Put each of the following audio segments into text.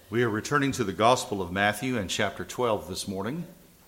We are returning to the Gospel of Matthew and chapter 12 this morning.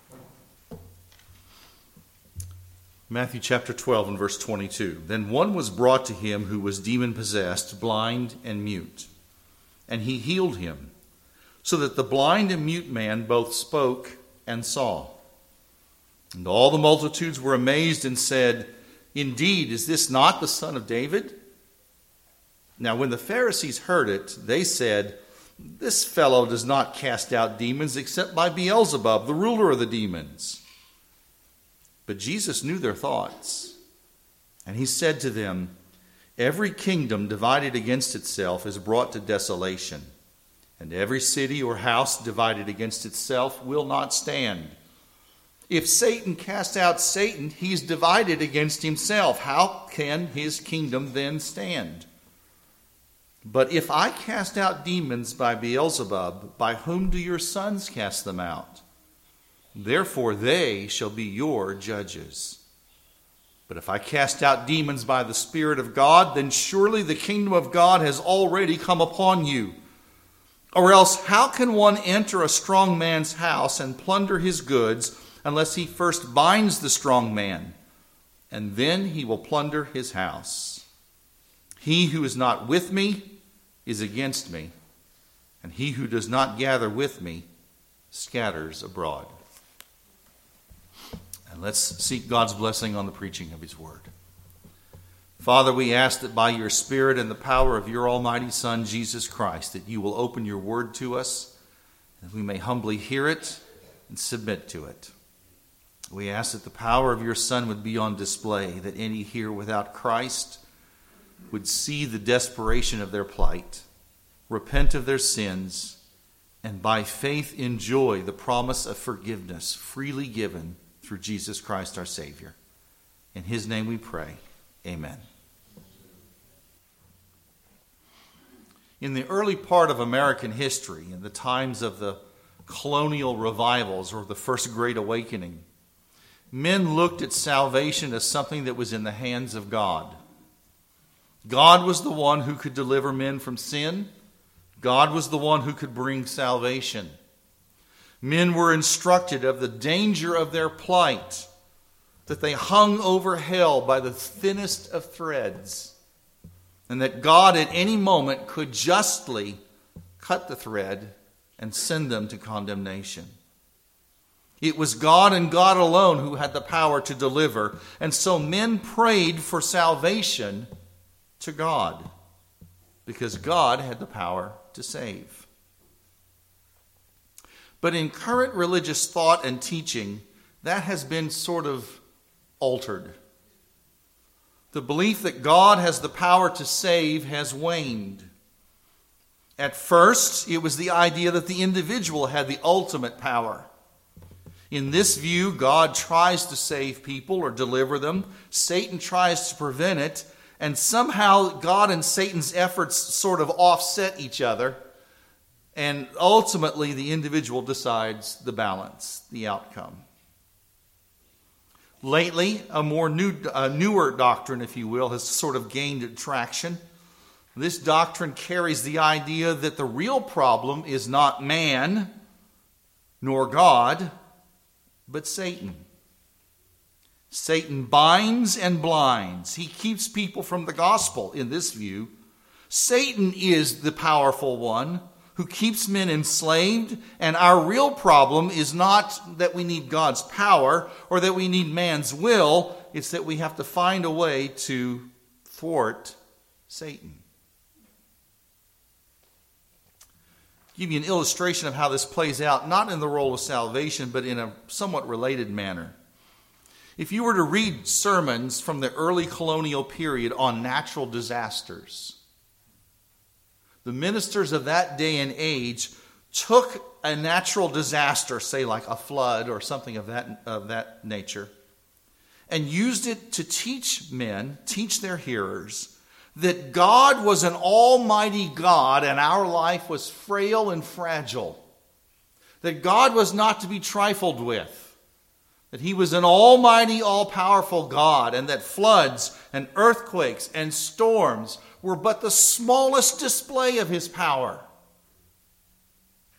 Matthew chapter 12 and verse 22. Then one was brought to him who was demon-possessed, blind and mute, and he healed him, so that the blind and mute man both spoke and saw. And all the multitudes were amazed and said, "Indeed, is this not the son of David?" Now when the Pharisees heard it, they said, "This fellow does not cast out demons except by Beelzebub, the ruler of the demons." But Jesus knew their thoughts, and he said to them, "Every kingdom divided against itself is brought to desolation, and every city or house divided against itself will not stand. If Satan cast out Satan, he is divided against himself. How can his kingdom then stand? But if I cast out demons by Beelzebub, by whom do your sons cast them out? Therefore they shall be your judges. But if I cast out demons by the Spirit of God, then surely the kingdom of God has already come upon you. Or else how can one enter a strong man's house and plunder his goods unless he first binds the strong man, and then he will plunder his house? He who is not with me is against me, and he who does not gather with me scatters abroad." And let's seek God's blessing on the preaching of his word. Father, we ask that by your Spirit and the power of your almighty Son, Jesus Christ, that you will open your word to us, that we may humbly hear it and submit to it. We ask that the power of your Son would be on display, that any here without Christ would see the desperation of their plight, repent of their sins, and by faith enjoy the promise of forgiveness freely given through Jesus Christ our Savior. In his name we pray. Amen. In the early part of American history, in the times of the colonial revivals or the First Great Awakening, men looked at salvation as something that was in the hands of God. God was the one who could deliver men from sin. God was the one who could bring salvation. Men were instructed of the danger of their plight, that they hung over hell by the thinnest of threads, and that God at any moment could justly cut the thread and send them to condemnation. It was God and God alone who had the power to deliver, and so men prayed for salvation to God, because God had the power to save. But in current religious thought and teaching, that has been sort of altered. The belief that God has the power to save has waned. At first, it was the idea that the individual had the ultimate power. In this view, God tries to save people or deliver them. Satan tries to prevent it. And somehow God and Satan's efforts sort of offset each other. And ultimately the individual decides the balance, the outcome. Lately, a more newer doctrine, if you will, has sort of gained traction. This doctrine carries the idea that the real problem is not man nor God, but Satan. Satan binds and blinds. He keeps people from the gospel, in this view. Satan is the powerful one who keeps men enslaved, and our real problem is not that we need God's power or that we need man's will. It's that we have to find a way to thwart Satan. I'll give you an illustration of how this plays out, not in the role of salvation, but in a somewhat related manner. If you were to read sermons from the early colonial period on natural disasters, the ministers of that day and age took a natural disaster, say like a flood or something of that nature, and used it to teach men, teach their hearers, that God was an almighty God and our life was frail and fragile. That God was not to be trifled with. That he was an almighty, all-powerful God, and that floods and earthquakes and storms were but the smallest display of his power.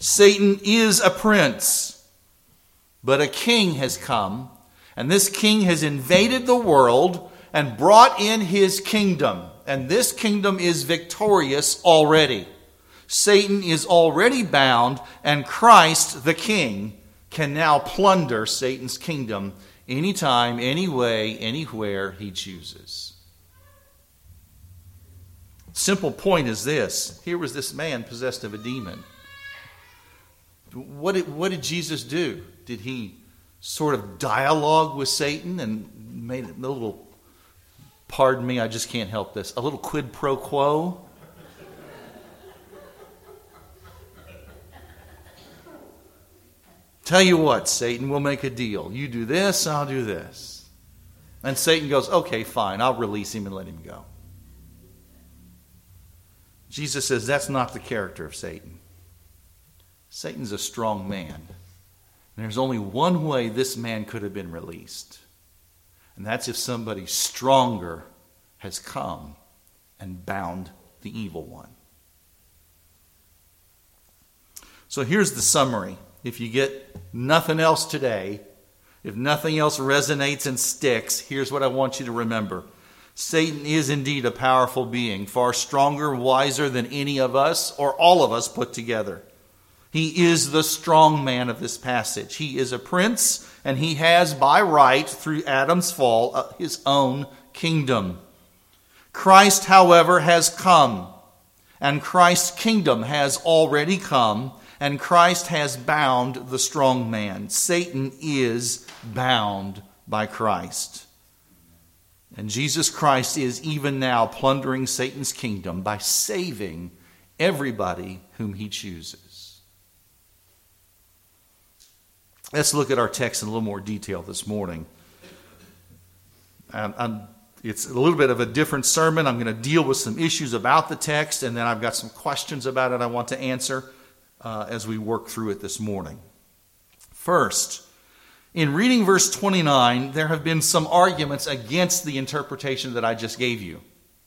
Satan is a prince, but a king has come, and this king has invaded the world and brought in his kingdom. And this kingdom is victorious already. Satan is already bound, and Christ, the king, can now plunder Satan's kingdom anytime, any way, anywhere he chooses. Simple point is this. Here was this man possessed of a demon. What did Jesus do? Did he sort of dialogue with Satan and made a little, pardon me, I just can't help this, a little quid pro quo? Tell you what, Satan, we'll make a deal. You do this, I'll do this. And Satan goes, okay, fine, I'll release him and let him go. Jesus says that's not the character of Satan. Satan's a strong man. And there's only one way this man could have been released. And that's if somebody stronger has come and bound the evil one. So here's the summary. If you get nothing else today, if nothing else resonates and sticks, here's what I want you to remember. Satan is indeed a powerful being, far stronger, wiser than any of us or all of us put together. He is the strong man of this passage. He is a prince, and he has by right, through Adam's fall, his own kingdom. Christ, however, has come, and Christ's kingdom has already come, and Christ has bound the strong man. Satan is bound by Christ. And Jesus Christ is even now plundering Satan's kingdom by saving everybody whom he chooses. Let's look at our text in a little more detail this morning. It's a little bit of a different sermon. I'm going to deal with some issues about the text, and then I've got some questions about it I want to answer as we work through it this morning. First, in reading verse 29, there have been some arguments against the interpretation that I just gave you.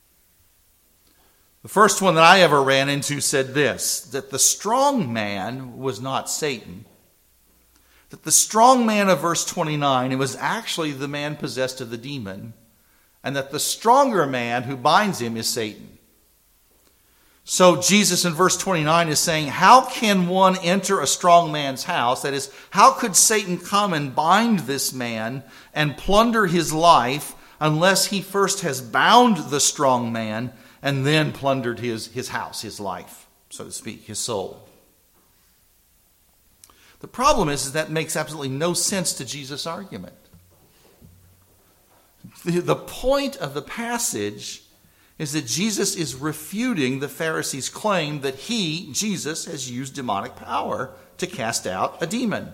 The first one that I ever ran into said this, that the strong man was not Satan. That the strong man of verse 29, it was actually the man possessed of the demon, and that the stronger man who binds him is Satan. So Jesus in verse 29 is saying, how can one enter a strong man's house? That is, how could Satan come and bind this man and plunder his life unless he first has bound the strong man and then plundered his house, his life, so to speak, his soul? The problem is that makes absolutely no sense to Jesus' argument. The point of the passage is that Jesus is refuting the Pharisees' claim that he, Jesus, has used demonic power to cast out a demon.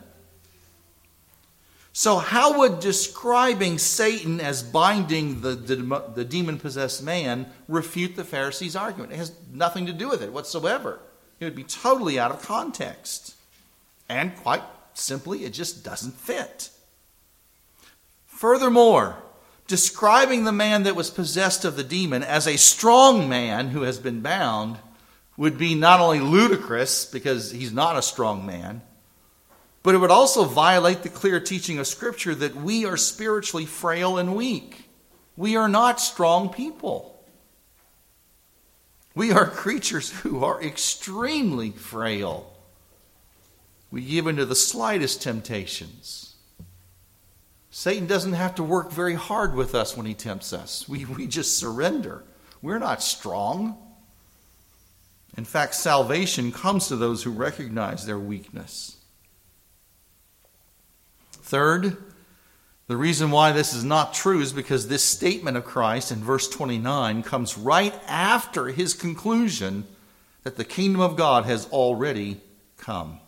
So how would describing Satan as binding the demon-possessed man refute the Pharisees' argument? It has nothing to do with it whatsoever. It would be totally out of context. And quite simply, it just doesn't fit. Furthermore, describing the man that was possessed of the demon as a strong man who has been bound would be not only ludicrous, because he's not a strong man, but it would also violate the clear teaching of Scripture that we are spiritually frail and weak. We are not strong people. We are creatures who are extremely frail. We give into the slightest temptations. Satan doesn't have to work very hard with us when he tempts us. We just surrender. We're not strong. In fact, salvation comes to those who recognize their weakness. Third, the reason why this is not true is because this statement of Christ in verse 29 comes right after his conclusion that the kingdom of God has already come.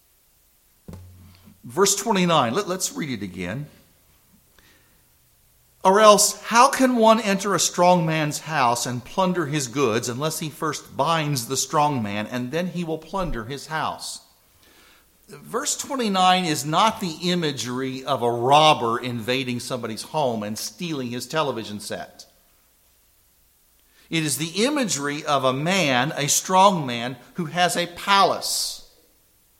Verse 29, let's read it again. Or else, how can one enter a strong man's house and plunder his goods unless he first binds the strong man, and then he will plunder his house? Verse 29 is not the imagery of a robber invading somebody's home and stealing his television set. It is the imagery of a man, a strong man, who has a palace.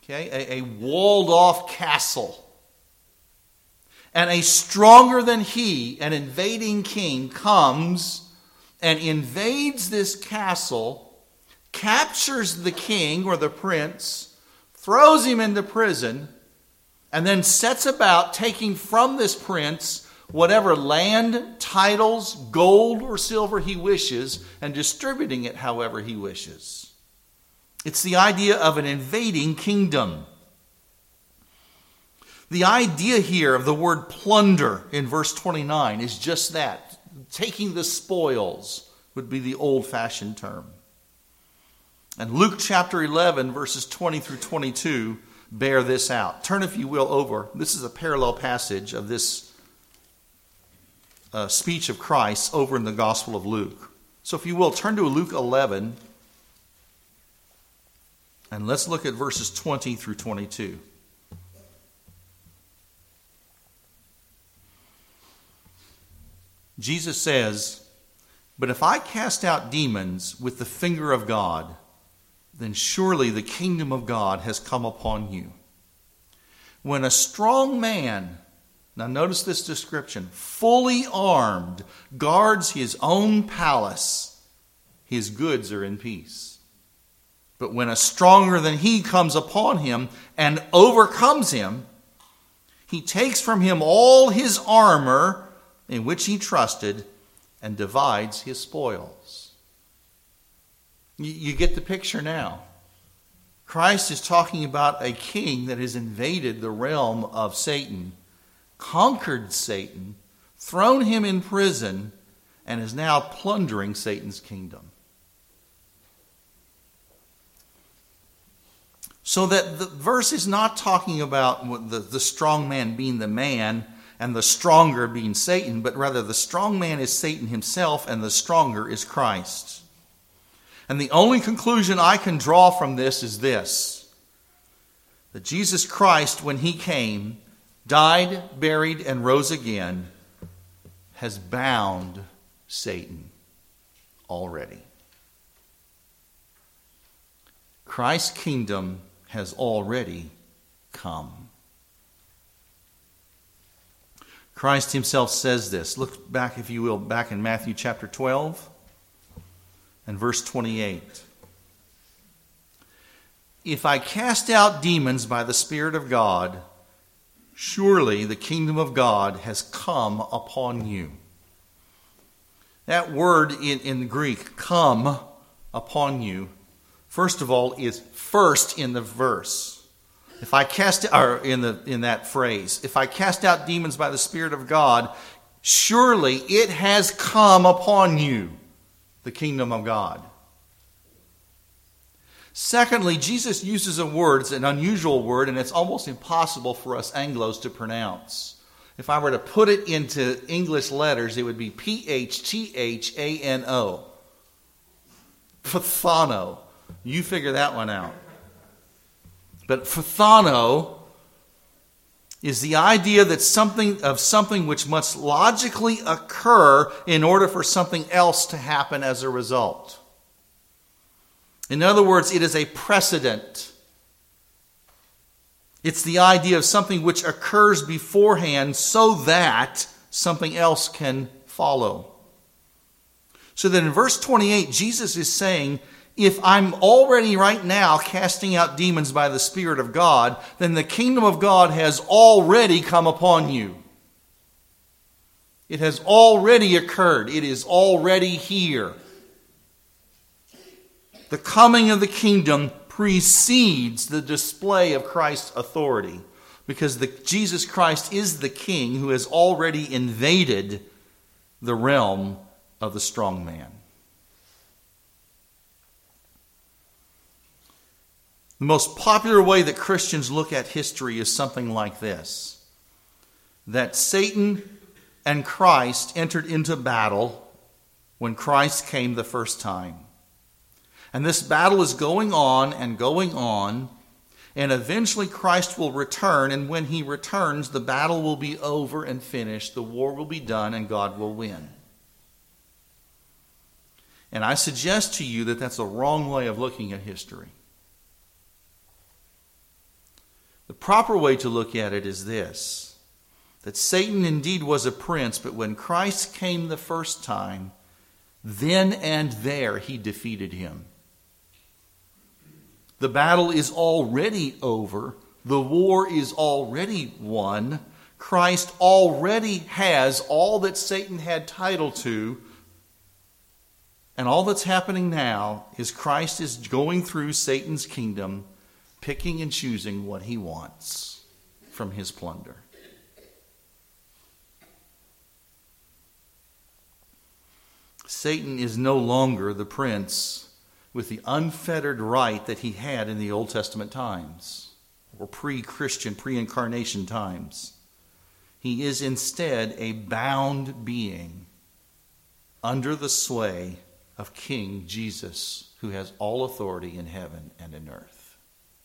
Okay, a walled-off castle. And a stronger than he, an invading king, comes and invades this castle, captures the king or the prince, throws him into prison, and then sets about taking from this prince whatever land, titles, gold, or silver he wishes, and distributing it however he wishes. It's the idea of an invading kingdom. The idea here of the word plunder in verse 29 is just that. Taking the spoils would be the old-fashioned term. And Luke chapter 11, verses 20 through 22 bear this out. Turn, if you will, over. This is a parallel passage of this speech of Christ over in the Gospel of Luke. So if you will, turn to Luke 11, and let's look at verses 20 through 22. Jesus says, "But if I cast out demons with the finger of God, then surely the kingdom of God has come upon you. When a strong man," now notice this description, "fully armed, guards his own palace, his goods are in peace. But when a stronger than he comes upon him and overcomes him, he takes from him all his armor in which he trusted, and divides his spoils." You get the picture now. Christ is talking about a king that has invaded the realm of Satan, conquered Satan, thrown him in prison, and is now plundering Satan's kingdom. So that the verse is not talking about the strong man being the man and the stronger being Satan, but rather the strong man is Satan himself and the stronger is Christ. And the only conclusion I can draw from this is this: that Jesus Christ, when he came, died, buried, and rose again, has bound Satan already. Christ's kingdom has already come. Christ himself says this. Look back, if you will, back in Matthew chapter 12 and verse 28. "If I cast out demons by the Spirit of God, surely the kingdom of God has come upon you." That word in Greek, "come upon you," first of all, is first in the verse. If I cast, or in that phrase, "If I cast out demons by the Spirit of God, surely it has come upon you, the kingdom of God." Secondly, Jesus uses a word, it's an unusual word, and it's almost impossible for us Anglos to pronounce. If I were to put it into English letters, it would be P-H-T-H-A-N-O. Phathano. You figure that one out. But phathano is the idea that something which must logically occur in order for something else to happen as a result. In other words, it is a precedent. It's the idea of something which occurs beforehand so that something else can follow. So that in verse 28, Jesus is saying, if I'm already right now casting out demons by the Spirit of God, then the kingdom of God has already come upon you. It has already occurred. It is already here. The coming of the kingdom precedes the display of Christ's authority, because Jesus Christ is the king who has already invaded the realm of the strong man. The most popular way that Christians look at history is something like this: that Satan and Christ entered into battle when Christ came the first time. And this battle is going on, and eventually Christ will return, and when he returns, the battle will be over and finished, the war will be done, and God will win. And I suggest to you that that's a wrong way of looking at history. The proper way to look at it is this, that Satan indeed was a prince, but when Christ came the first time, then and there he defeated him. The battle is already over. The war is already won. Christ already has all that Satan had title to. And all that's happening now is Christ is going through Satan's kingdom, picking and choosing what he wants from his plunder. Satan is no longer the prince with the unfettered right that he had in the Old Testament times, or pre-Christian, pre-incarnation times. He is instead a bound being under the sway of King Jesus, who has all authority in heaven and in earth.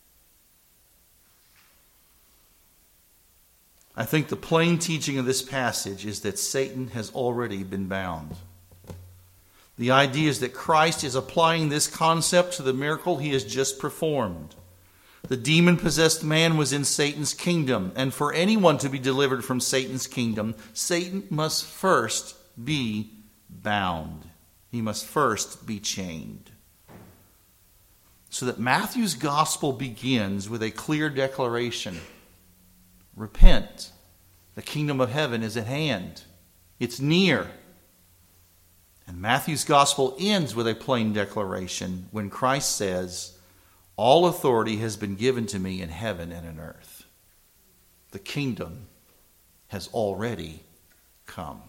I think the plain teaching of this passage is that Satan has already been bound. The idea is that Christ is applying this concept to the miracle he has just performed. The demon-possessed man was in Satan's kingdom, and for anyone to be delivered from Satan's kingdom, Satan must first be bound. He must first be chained. So that Matthew's gospel begins with a clear declaration. Repent. The kingdom of heaven is at hand. It's near. And Matthew's gospel ends with a plain declaration when Christ says, all authority has been given to me in heaven and in earth. The kingdom has already come.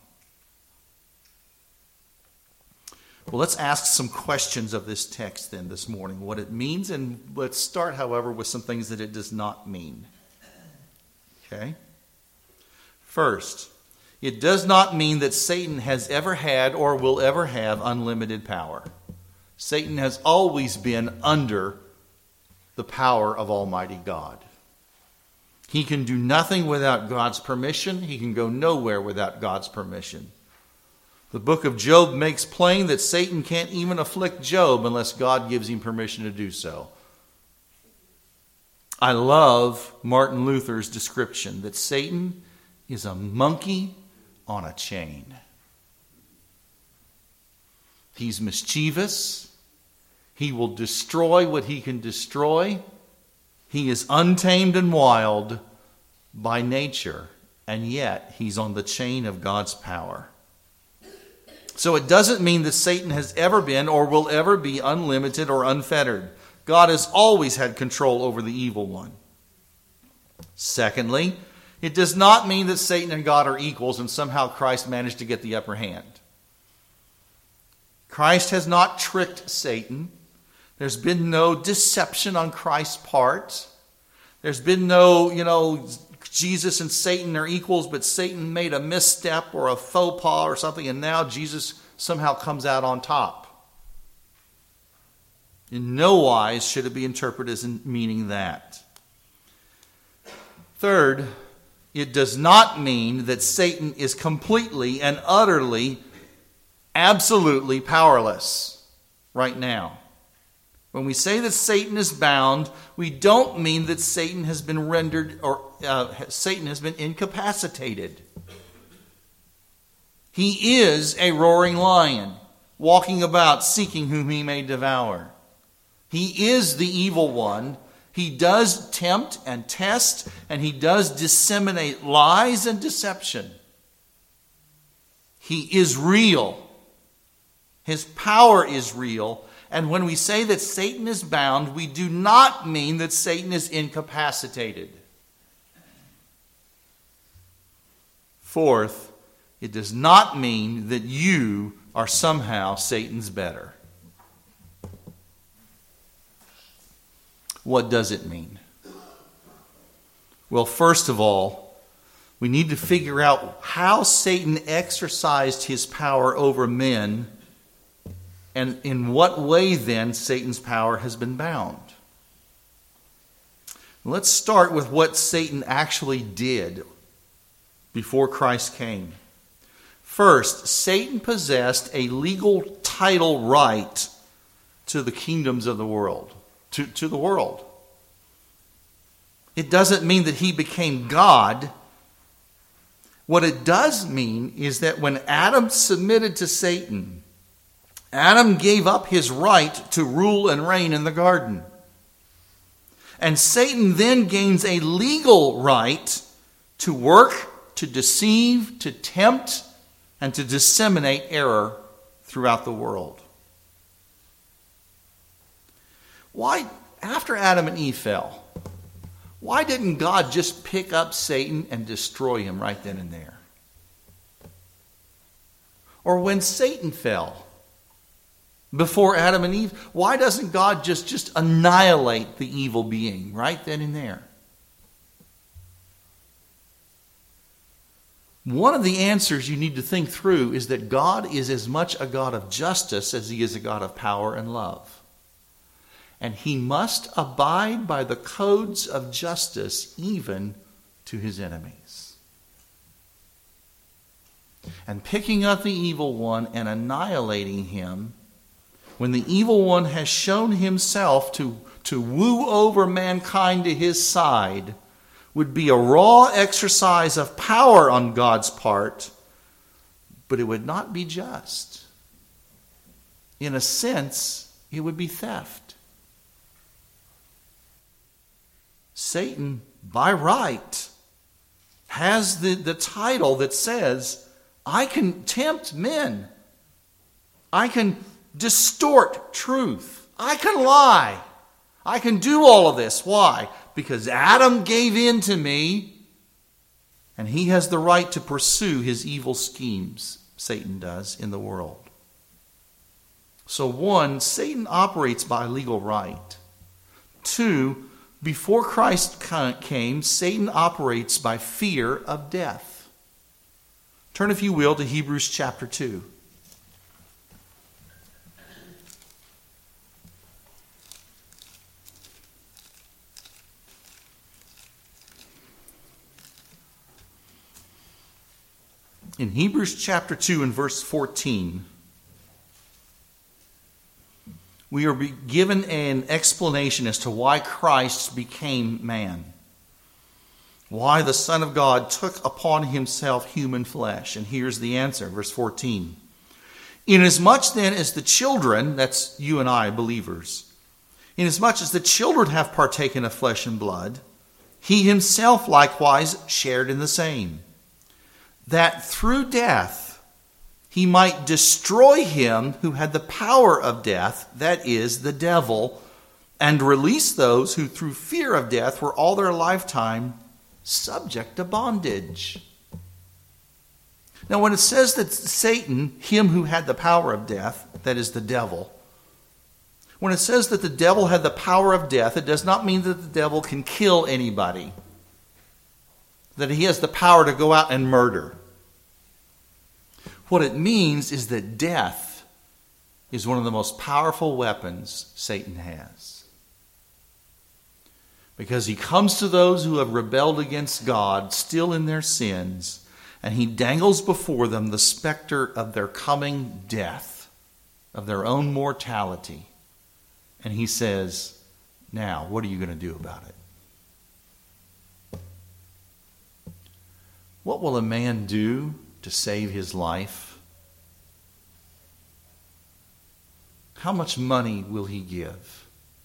Well, let's ask some questions of this text then this morning, what it means, and let's start, however, with some things that it does not mean. Okay? First, it does not mean that Satan has ever had or will ever have unlimited power. Satan has always been under the power of Almighty God. He can do nothing without God's permission. He can go nowhere without God's permission. The book of Job makes plain that Satan can't even afflict Job unless God gives him permission to do so. I love Martin Luther's description that Satan is a monkey on a chain. He's mischievous. He will destroy what he can destroy. He is untamed and wild by nature, and yet he's on the chain of God's power. So it doesn't mean that Satan has ever been or will ever be unlimited or unfettered. God has always had control over the evil one. Secondly, it does not mean that Satan and God are equals and somehow Christ managed to get the upper hand. Christ has not tricked Satan. There's been no deception on Christ's part. There's been no, Jesus and Satan are equals, but Satan made a misstep or a faux pas or something, and now Jesus somehow comes out on top. In no wise should it be interpreted as meaning that. Third, it does not mean that Satan is completely and utterly, absolutely powerless right now. When we say that Satan is bound, we don't mean that Satan has been rendered or Satan has been incapacitated. He is a roaring lion, walking about seeking whom he may devour. He is the evil one. He does tempt and test, and he does disseminate lies and deception. He is real. His power is real. And when we say that Satan is bound, we do not mean that Satan is incapacitated. Fourth, it does not mean that you are somehow Satan's better. What does it mean? Well, first of all, we need to figure out how Satan exercised his power over men, and in what way then Satan's power has been bound. Let's start with what Satan actually did before Christ came. First, Satan possessed a legal title right to the kingdoms of the world, to the world. It doesn't mean that he became God. What it does mean is that when Adam submitted to Satan, Adam gave up his right to rule and reign in the garden. And Satan then gains a legal right to work, to deceive, to tempt, and to disseminate error throughout the world. Why, after Adam and Eve fell, why didn't God just pick up Satan and destroy him right then and there? Or when Satan fell before Adam and Eve, why doesn't God just annihilate the evil being right then and there? One of the answers you need to think through is that God is as much a God of justice as he is a God of power and love. And he must abide by the codes of justice even to his enemies. And picking up the evil one and annihilating him, when the evil one has shown himself to woo over mankind to his side, would be a raw exercise of power on God's part, but it would not be just. In a sense, it would be theft. Satan, by right, has the title that says, I can tempt men. I can distort truth. I can lie. I can do all of this. Why? Because Adam gave in to me, and he has the right to pursue his evil schemes, Satan does, in the world. So 1, Satan operates by legal right. 2, before Christ came, Satan operates by fear of death. Turn, if you will, to Hebrews chapter 2. In Hebrews chapter 2 and verse 14, we are given an explanation as to why Christ became man. Why the Son of God took upon himself human flesh. And here's the answer, verse 14. Inasmuch then as the children, that's you and I, believers, inasmuch as the children have partaken of flesh and blood, he himself likewise shared in the same, that through death he might destroy him who had the power of death, that is, the devil, and release those who through fear of death were all their lifetime subject to bondage. Now, when it says that Satan, him who had the power of death, that is the devil, when it says that the devil had the power of death, it does not mean that the devil can kill anybody, that he has the power to go out and murder. What it means is that death is one of the most powerful weapons Satan has. Because he comes to those who have rebelled against God, still in their sins, and he dangles before them the specter of their coming death, of their own mortality. And he says, now, what are you going to do about it? What will a man do to save his life? How much money will he give?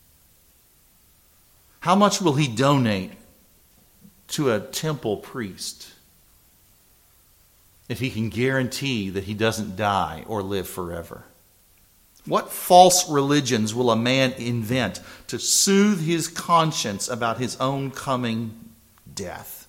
How much will he donate to a temple priest if he can guarantee that he doesn't die or live forever? What false religions will a man invent to soothe his conscience about his own coming death?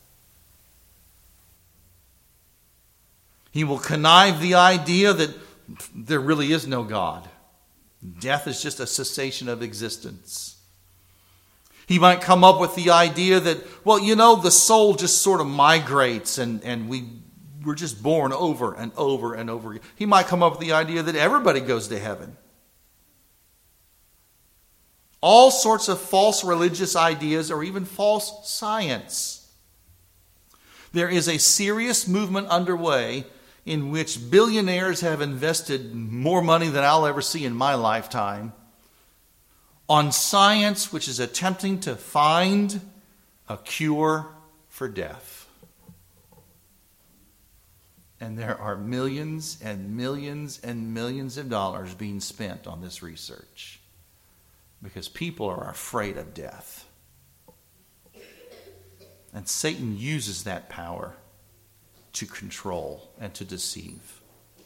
He will connive the idea that there really is no God. Death is just a cessation of existence. He might come up with the idea that, well, the soul just sort of migrates and we're just born over and over and over again. He might come up with the idea that everybody goes to heaven. All sorts of false religious ideas or even false science. There is a serious movement underway in which billionaires have invested more money than I'll ever see in my lifetime on science which is attempting to find a cure for death. And there are millions and millions and millions of dollars being spent on this research because people are afraid of death. And Satan uses that power to control and to deceive.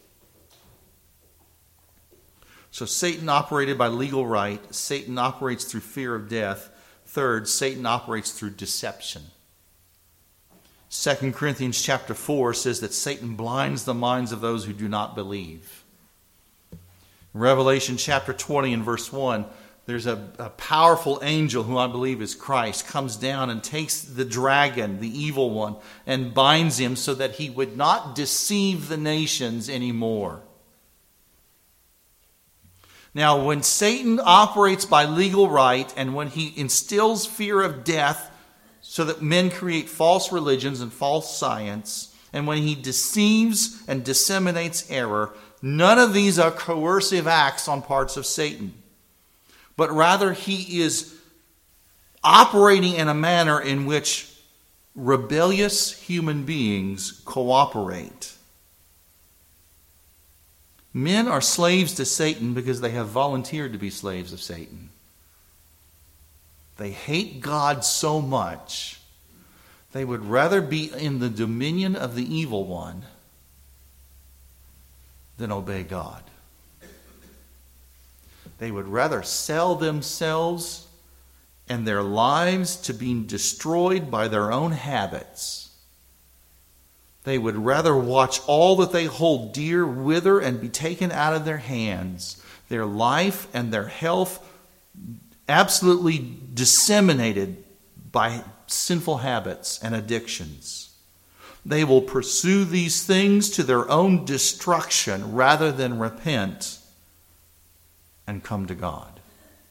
So Satan operated by legal right. Satan operates through fear of death. Third, Satan operates through deception. 2 Corinthians chapter 4 says that Satan blinds the minds of those who do not believe. In Revelation chapter 20 and verse 1, there's a powerful angel who I believe is Christ, comes down and takes the dragon, the evil one, and binds him so that he would not deceive the nations anymore. Now, when Satan operates by legal right and when he instills fear of death so that men create false religions and false science, and when he deceives and disseminates error, none of these are coercive acts on parts of Satan. But rather he is operating in a manner in which rebellious human beings cooperate. Men are slaves to Satan because they have volunteered to be slaves of Satan. They hate God so much, they would rather be in the dominion of the evil one than obey God. They would rather sell themselves and their lives to being destroyed by their own habits. They would rather watch all that they hold dear wither and be taken out of their hands, their life and their health absolutely disseminated by sinful habits and addictions. They will pursue these things to their own destruction rather than repent and come to God.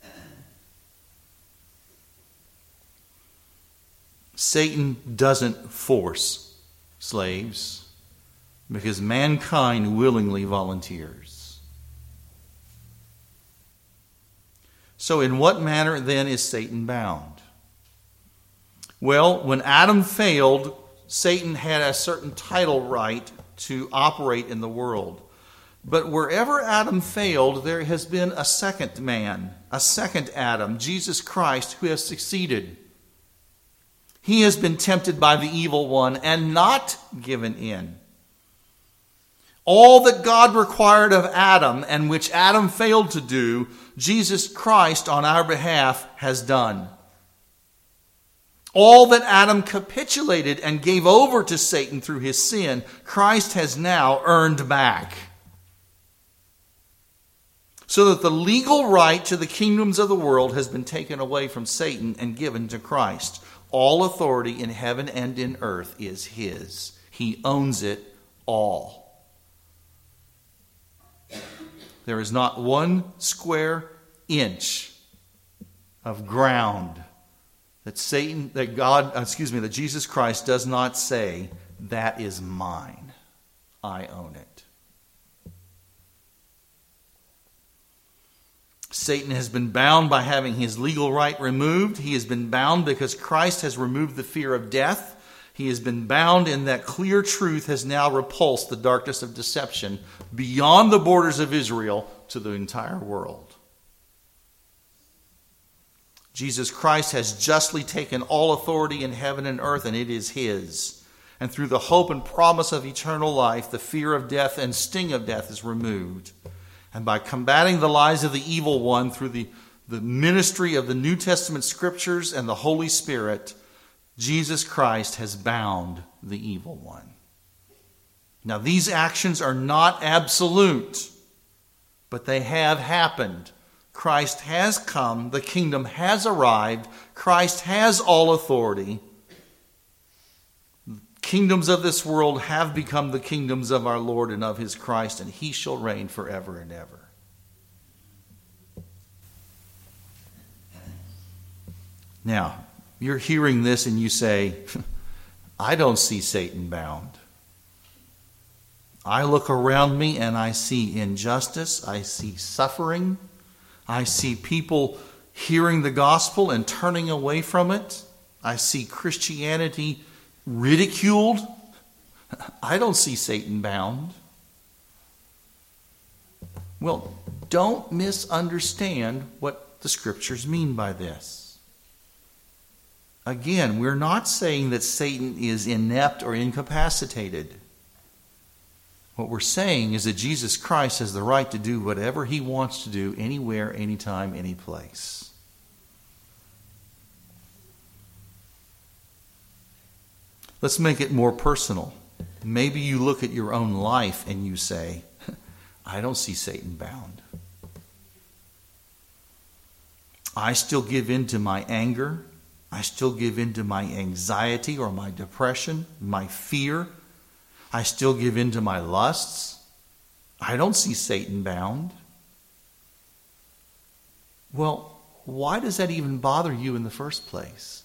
Satan doesn't force slaves because mankind willingly volunteers. So in what manner then is Satan bound? Well, when Adam failed, Satan had a certain title right to operate in the world. But wherever Adam failed, there has been a second man, a second Adam, Jesus Christ, who has succeeded. He has been tempted by the evil one and not given in. All that God required of Adam and which Adam failed to do, Jesus Christ on our behalf has done. All that Adam capitulated and gave over to Satan through his sin, Christ has now earned back. So that the legal right to the kingdoms of the world has been taken away from Satan and given to Christ. All authority in heaven and in earth is his. He owns it all. There is not one square inch of ground that Jesus Christ does not say, that is mine. I own it. Satan has been bound by having his legal right removed. He has been bound because Christ has removed the fear of death. He has been bound in that clear truth has now repulsed the darkness of deception beyond the borders of Israel to the entire world. Jesus Christ has justly taken all authority in heaven and earth, and it is his. And through the hope and promise of eternal life, the fear of death and sting of death is removed. And by combating the lies of the evil one through the ministry of the New Testament scriptures and the Holy Spirit, Jesus Christ has bound the evil one. Now, these actions are not absolute, but they have happened. Christ has come. The kingdom has arrived. Christ has all authority. Kingdoms of this world have become the kingdoms of our Lord and of his Christ, and he shall reign forever and ever. Now, you're hearing this and you say, I don't see Satan bound. I look around me and I see injustice, I see suffering, I see people hearing the gospel and turning away from it. I see Christianity ridiculed. I don't see Satan bound. Well, don't misunderstand what the Scriptures mean by this. Again, we're not saying that Satan is inept or incapacitated. What we're saying is that Jesus Christ has the right to do whatever he wants to do, anywhere, anytime, any place. Let's make it more personal. Maybe you look at your own life and you say, I don't see Satan bound. I still give in to my anger. I still give in to my anxiety or my depression, my fear. I still give in to my lusts. I don't see Satan bound. Well, why does that even bother you in the first place?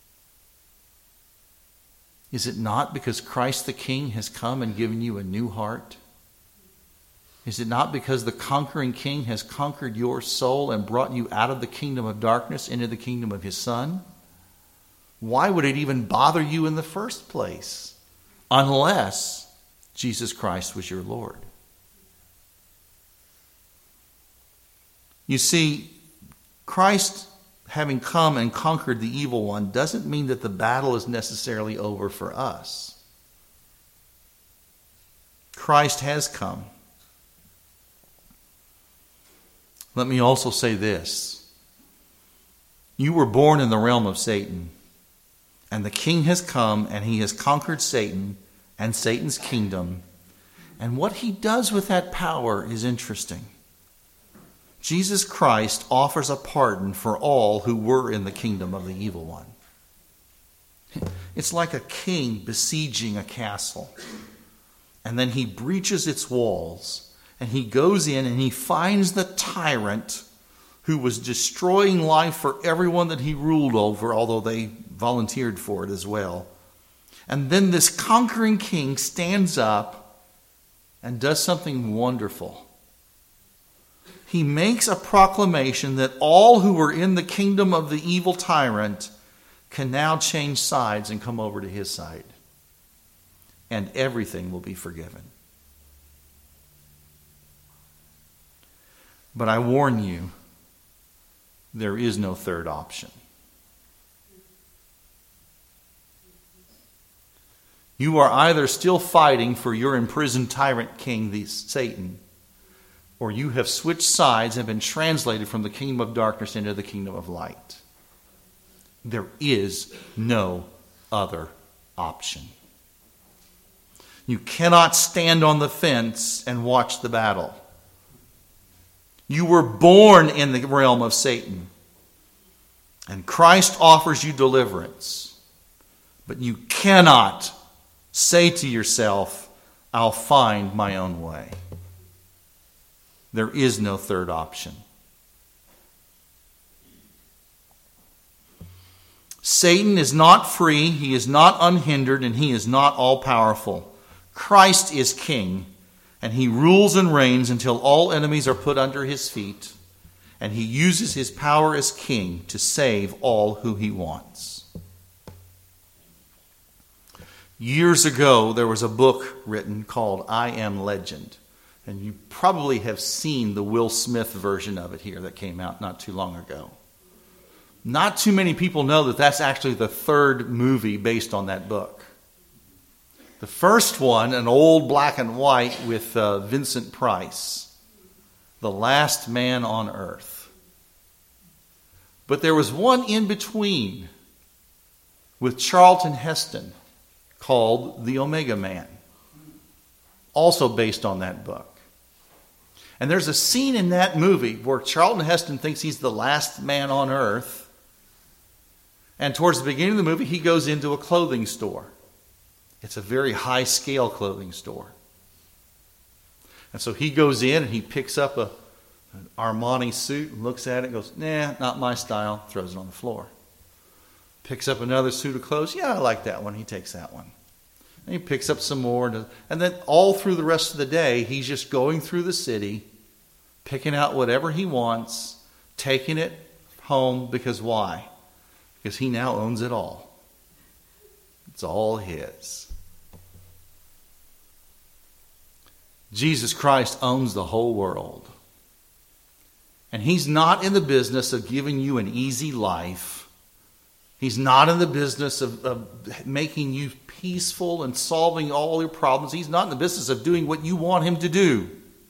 Is it not because Christ the King has come and given you a new heart? Is it not because the conquering King has conquered your soul and brought you out of the kingdom of darkness into the kingdom of his Son? Why would it even bother you in the first place? Unless Jesus Christ was your Lord. You see, Christ having come and conquered the evil one doesn't mean that the battle is necessarily over for us. Christ has come. Let me also say this. You were born in the realm of Satan, and the King has come and he has conquered Satan and Satan's kingdom. And what he does with that power is interesting. Jesus Christ offers a pardon for all who were in the kingdom of the evil one. It's like a king besieging a castle. And then he breaches its walls. And he goes in and he finds the tyrant who was destroying life for everyone that he ruled over, although they volunteered for it as well. And then this conquering king stands up and does something wonderful. He makes a proclamation that all who were in the kingdom of the evil tyrant can now change sides and come over to his side. And everything will be forgiven. But I warn you, there is no third option. You are either still fighting for your imprisoned tyrant king, Satan, or you have switched sides and been translated from the kingdom of darkness into the kingdom of light. There is no other option. You cannot stand on the fence and watch the battle. You were born in the realm of Satan. And Christ offers you deliverance. But you cannot say to yourself, I'll find my own way. There is no third option. Satan is not free, he is not unhindered, and he is not all-powerful. Christ is king. And he rules and reigns until all enemies are put under his feet. And he uses his power as king to save all who he wants. Years ago, there was a book written called I Am Legend. And you probably have seen the Will Smith version of it here that came out not too long ago. Not too many people know that that's actually the third movie based on that book. The first one, an old black and white with Vincent Price, The Last Man on Earth. But there was one in between with Charlton Heston called The Omega Man, also based on that book. And there's a scene in that movie where Charlton Heston thinks he's the last man on earth. And towards the beginning of the movie, he goes into a clothing store. It's a very high-scale clothing store. And so he goes in and he picks up an Armani suit and looks at it and goes, nah, not my style, throws it on the floor. Picks up another suit of clothes. Yeah, I like that one. He takes that one. And he picks up some more. And then all through the rest of the day, he's just going through the city, picking out whatever he wants, taking it home, because why? because he now owns it all. It's all his. Jesus Christ owns the whole world. And he's not in the business of giving you an easy life. He's not in the business of making you peaceful and solving all your problems. He's not in the business of doing what you want him to do.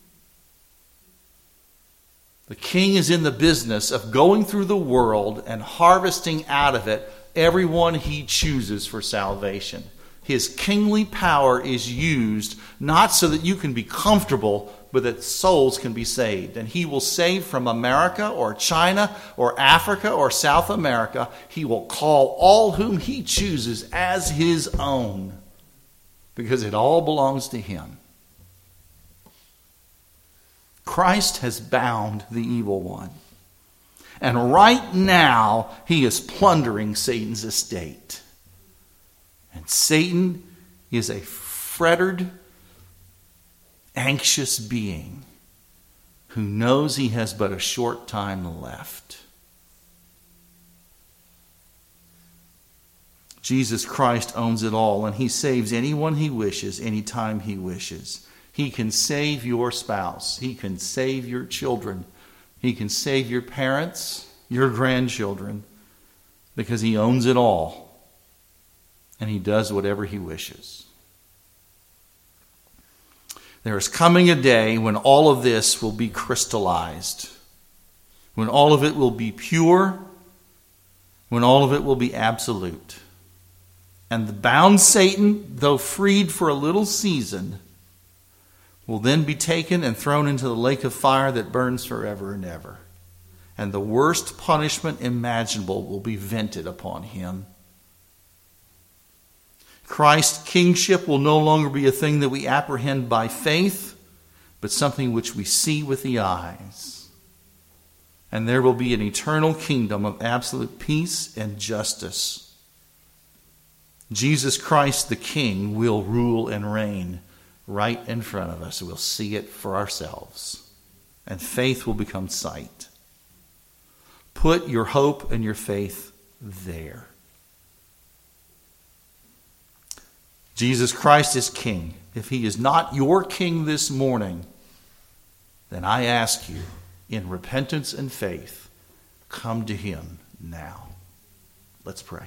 The king is in the business of going through the world and harvesting out of it everyone he chooses for salvation. His kingly power is used not so that you can be comfortable, but that souls can be saved. And he will save from America or China or Africa or South America. He will call all whom he chooses as his own, because it all belongs to him. Christ has bound the evil one. And right now, he is plundering Satan's estate. And Satan is a fretted, anxious being who knows he has but a short time left. Jesus Christ owns it all, and he saves anyone he wishes, anytime he wishes. He can save your spouse. He can save your children. He can save your parents, your grandchildren, because he owns it all. And he does whatever he wishes. There is coming a day when all of this will be crystallized. When all of it will be pure. When all of it will be absolute. And the bound Satan, though freed for a little season, will then be taken and thrown into the lake of fire that burns forever and ever. And the worst punishment imaginable will be vented upon him. Christ's kingship will no longer be a thing that we apprehend by faith, but something which we see with the eyes. And there will be an eternal kingdom of absolute peace and justice. Jesus Christ the King will rule and reign right in front of us. We'll see it for ourselves. And faith will become sight. Put your hope and your faith there. Jesus Christ is King. If he is not your King this morning, then I ask you, in repentance and faith, come to him now. Let's pray.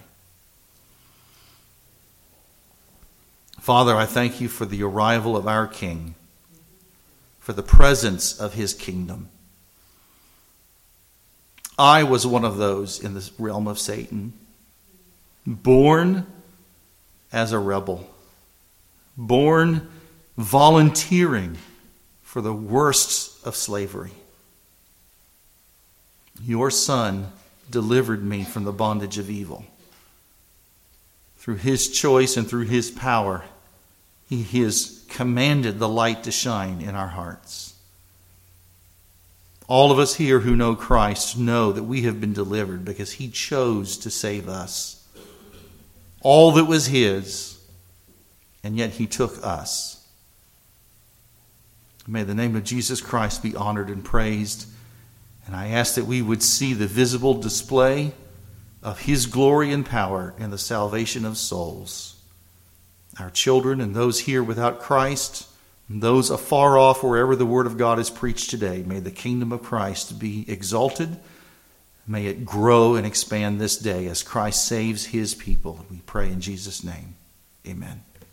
Father, I thank you for the arrival of our King, for the presence of his kingdom. I was one of those in the realm of Satan, born as a rebel, born volunteering for the worst of slavery. Your Son delivered me from the bondage of evil. Through his choice and through his power, he has commanded the light to shine in our hearts. All of us here who know Christ know that we have been delivered because he chose to save us. All that was his, and yet he took us. May the name of Jesus Christ be honored and praised. And I ask that we would see the visible display of his glory and power in the salvation of souls. Our children and those here without Christ, and those afar off wherever the word of God is preached today, may the kingdom of Christ be exalted. May it grow and expand this day as Christ saves his people. We pray in Jesus' name. Amen.